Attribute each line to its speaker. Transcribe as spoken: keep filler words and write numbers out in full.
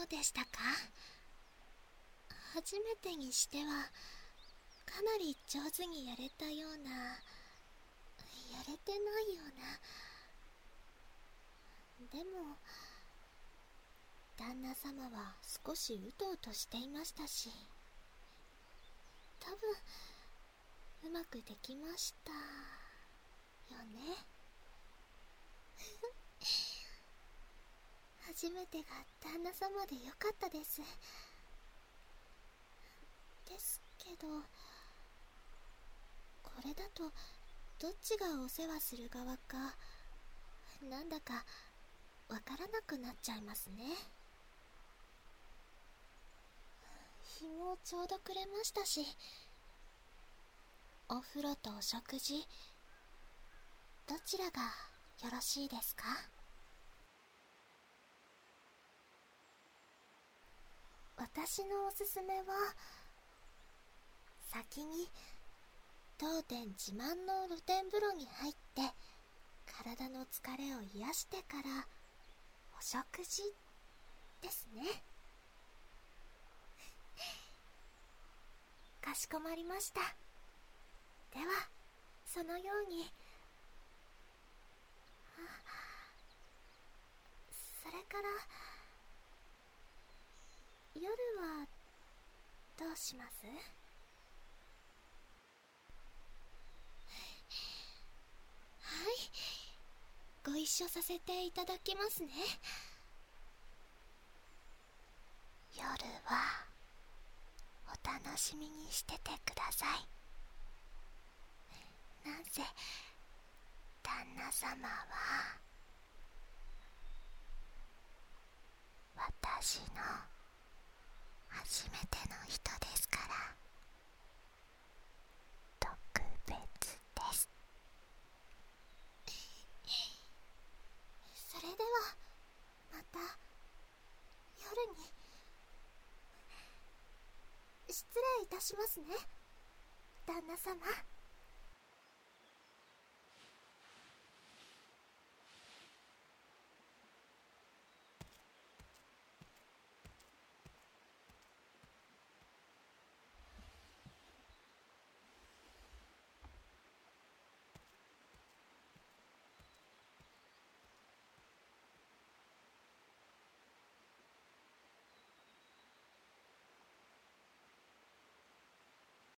Speaker 1: うでしたか？初めてにしてはかなり上手にやれたような、やれてないような。でも旦那様は少しうとうとしていましたし、多分うまくできましたよね。初めてが旦那様でよかったです。ですけど、これだとどっちがお世話する側かなんだかわからなくなっちゃいますね。日もちょうど暮れましたし、お風呂とお食事、どちらがよろしいですか？私のおすすめは、先に当店自慢の露天風呂に入って体の疲れを癒してからお食事ですね。かしこまりました。ではそのように。それから夜はどうします？はい、ご一緒させていただきますね。夜はお楽しみにしててください。なぜ旦那様は私の初めての人ですから、特別です。それではまた夜に。失礼いたしますね、旦那様。